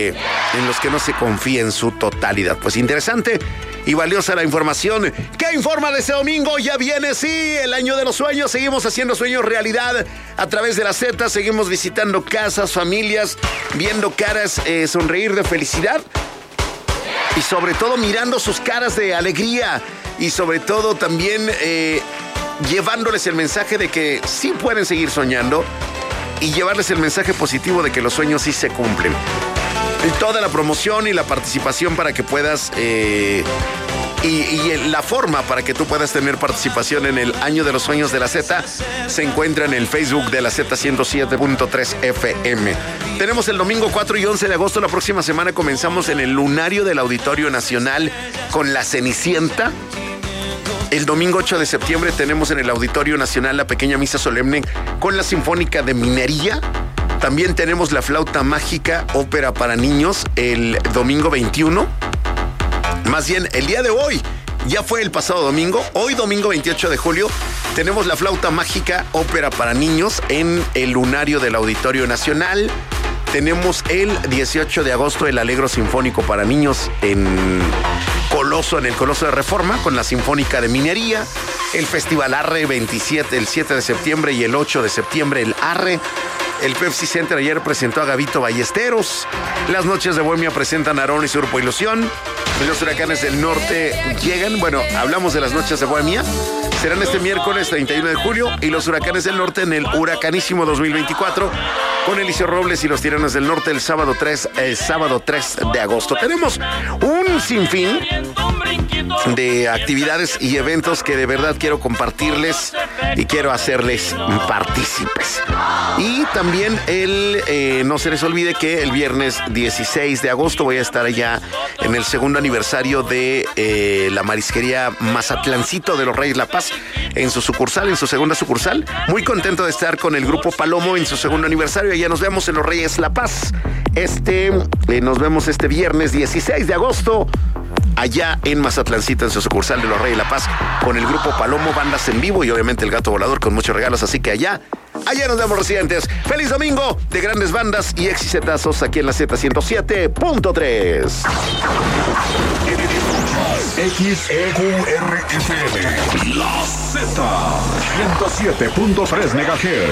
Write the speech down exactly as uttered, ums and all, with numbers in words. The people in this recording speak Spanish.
en los que no se confía en su totalidad. Pues interesante y valiosa la información. ¿Qué informa de este domingo? Ya viene, sí, el año de los sueños. Seguimos haciendo sueños realidad a través de la Z. Seguimos visitando casas, familias, viendo caras eh, sonreír de felicidad. Y sobre todo mirando sus caras de alegría. Y sobre todo también eh, llevándoles el mensaje de que sí pueden seguir soñando. Y llevarles el mensaje positivo de que los sueños sí se cumplen. Toda la promoción y la participación para que puedas... Eh, y, y la forma para que tú puedas tener participación en el Año de los Sueños de la Z se encuentra en el Facebook de la Z ciento siete punto tres F M. Tenemos el domingo cuatro y once de agosto. La próxima semana comenzamos en el lunario del Auditorio Nacional con La Cenicienta. El domingo ocho de septiembre tenemos en el Auditorio Nacional la pequeña misa solemne con la Sinfónica de Minería. También tenemos la Flauta Mágica, ópera para niños, el domingo veintiuno. Más bien, el día de hoy, ya fue el pasado domingo. Hoy, domingo veintiocho de julio, tenemos la Flauta Mágica, ópera para niños en el lunario del Auditorio Nacional. Tenemos el dieciocho de agosto el Alegro Sinfónico para niños en Coloso, en el Coloso de Reforma, con la Sinfónica de Minería. El Festival Arre veintisiete, el siete de septiembre y el ocho de septiembre el Arre. El Pepsi Center ayer presentó a Gabito Ballesteros. Las Noches de Bohemia presentan a Aarón y su Grupo Ilusión. Los Huracanes del Norte llegan. Bueno, hablamos de las Noches de Bohemia. Serán este miércoles treinta y uno de julio. Y los Huracanes del Norte en el Huracanísimo dos mil veinticuatro. Con Eliseo Robles y los Tiranos del Norte el sábado tres, el sábado tres de agosto. Tenemos un sinfín de actividades y eventos que de verdad quiero compartirles y quiero hacerles partícipes. Y también el, eh, no se les olvide que el viernes dieciséis de agosto voy a estar allá en el segundo aniversario de eh, la marisquería Mazatlancito de los Reyes La Paz en su sucursal, en su segunda sucursal. Muy contento de estar con el Grupo Palomo en su segundo aniversario. Allá nos vemos en los Reyes La Paz. Este, eh, nos vemos este viernes dieciséis de agosto. Allá en Mazatlancito, en su sucursal de los Reyes La Paz, con el Grupo Palomo, bandas en vivo y obviamente el Gato Volador con muchos regalos. Así que allá, allá nos vemos, residentes. ¡Feliz domingo de grandes bandas y exitazos aquí en la Z ciento siete punto tres! X E Q R F M, la Z ciento siete punto tres megahertz.